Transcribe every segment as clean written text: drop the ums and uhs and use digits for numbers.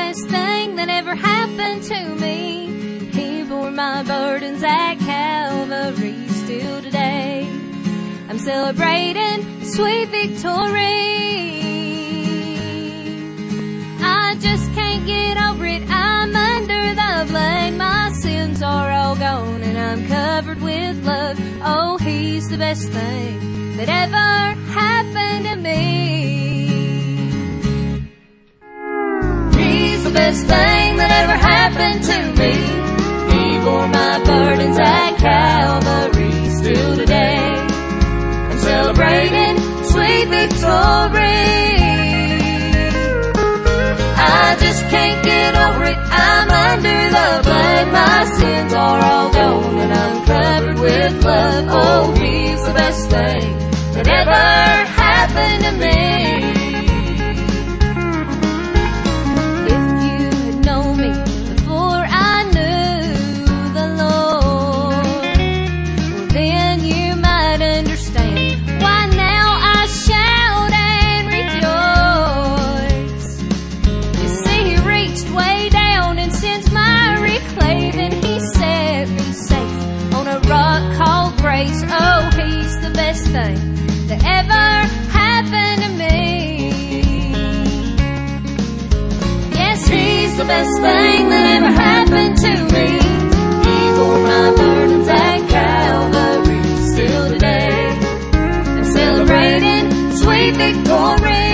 best thing that ever happened to me. He bore my burdens at Calvary. Still today I'm celebrating sweet victory. I just can't get over it. I'm under the blood. My sins are all gone and I'm covered with love. Oh, he's the best thing that ever happened to me. He's the best thing that ever happened to me. He bore my burdens at Calvary. Still today I'm celebrating sweet victory. I just can't get over it. I'm under the blood. My sins are all gone and I'm covered with love. Oh, he's the best thing that ever happened to me. If you had known me before I knew the Lord, well, then you might understand why now I shout and rejoice. You see, he reached way down in sin's miry clay, and he set me safe on a rock called grace. Oh, he's the best thing that ever happened to me. Yes, he's the best thing that ever happened to me. He bore my burdens at Calvary. Still today I'm celebrating sweet victory.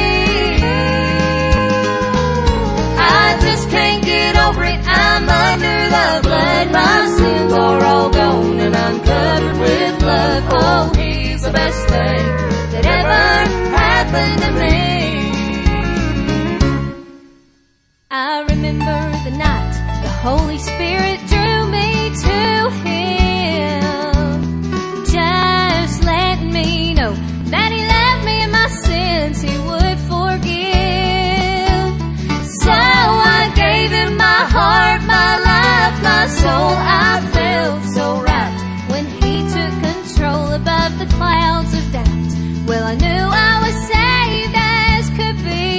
I just can't get over it. I'm under the blood. My sins are all gone and I'm covered with love. Oh, he's the best thing that ever happened to me. I remember the night the Holy Spirit drew me to him, just letting me know that he loved me and my sins he would forgive. So I gave him my heart, my life, my soul. I felt so right when he took control above the clouds of doubt. Well, I knew I was saved as could be.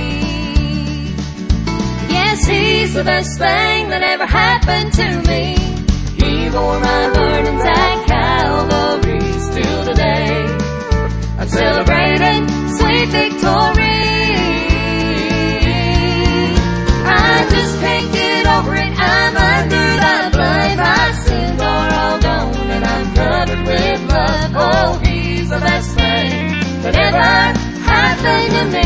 Yes, he's the best thing that ever happened to me. He bore my burdens at Calvary. Still today I'm celebrating sweet victory. I just can't get over it. I'm under the blood. My sins are all gone and I'm covered with love. Oh, he's the best thing that ever happened to me.